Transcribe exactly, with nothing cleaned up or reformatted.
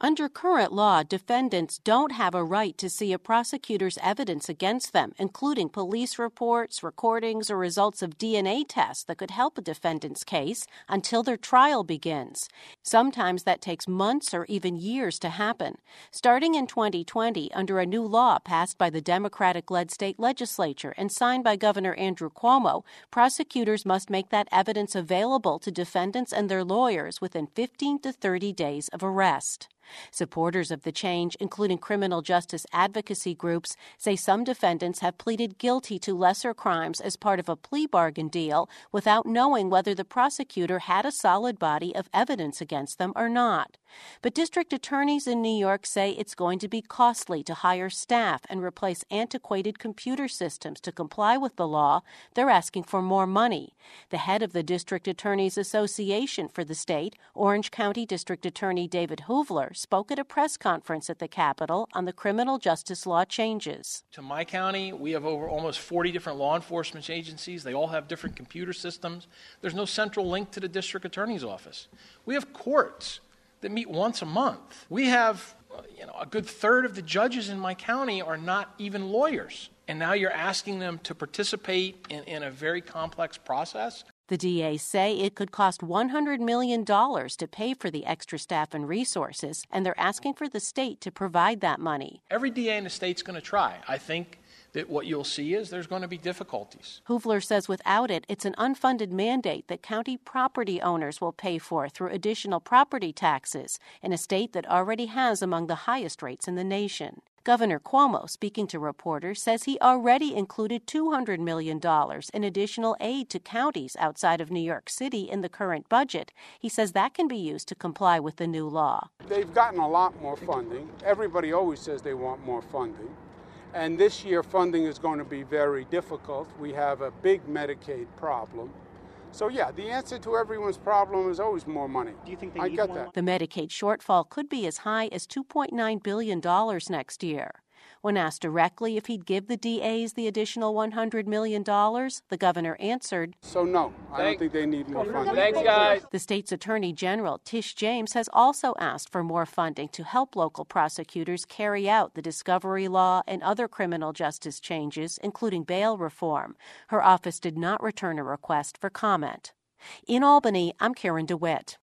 Under current law, defendants don't have a right to see a prosecutor's evidence against them, including police reports, recordings, or results of D N A tests that could help a defendant's case until their trial begins. Sometimes that takes months or even years to happen. Starting in twenty twenty, under a new law passed by the Democratic-led state legislature and signed by Governor Andrew Cuomo, prosecutors must make that evidence available to defendants and their lawyers within fifteen to thirty days of arrest. Supporters of the change, including criminal justice advocacy groups, say some defendants have pleaded guilty to lesser crimes as part of a plea bargain deal without knowing whether the prosecutor had a solid body of evidence against them or not. But district attorneys in New York say it's going to be costly to hire staff and replace antiquated computer systems to comply with the law. They're asking for more money. The head of the District Attorneys Association for the state, Orange County District Attorney David Hoovler, spoke at a press conference at the Capitol on the criminal justice law changes. To my county, we have over almost forty different law enforcement agencies. They all have different computer systems. There's no central link to the district attorney's office. We have courts that meet once a month. We have, you know, a good third of the judges in my county are not even lawyers. And now you're asking them to participate in, in a very complex process. The D As say it could cost one hundred million dollars to pay for the extra staff and resources, and they're asking for the state to provide that money. Every D A in the state's going to try. I think that what you'll see is there's going to be difficulties. Hoovler says without it, it's an unfunded mandate that county property owners will pay for through additional property taxes in a state that already has among the highest rates in the nation. Governor Cuomo, speaking to reporters, says he already included two hundred million dollars in additional aid to counties outside of New York City in the current budget. He says that can be used to comply with the new law. They've gotten a lot more funding. Everybody always says they want more funding. And this year, funding is going to be very difficult. We have a big Medicaid problem. So, yeah, the answer to everyone's problem is always more money. Do you think they I need get more that. The Medicaid shortfall could be as high as two point nine billion dollars next year. When asked directly if he'd give the D As the additional one hundred million dollars, the governor answered, So, no, I don't think they need more funding. Thanks, guys. The state's Attorney General, Tish James, has also asked for more funding to help local prosecutors carry out the discovery law and other criminal justice changes, including bail reform. Her office did not return a request for comment. In Albany, I'm Karen DeWitt.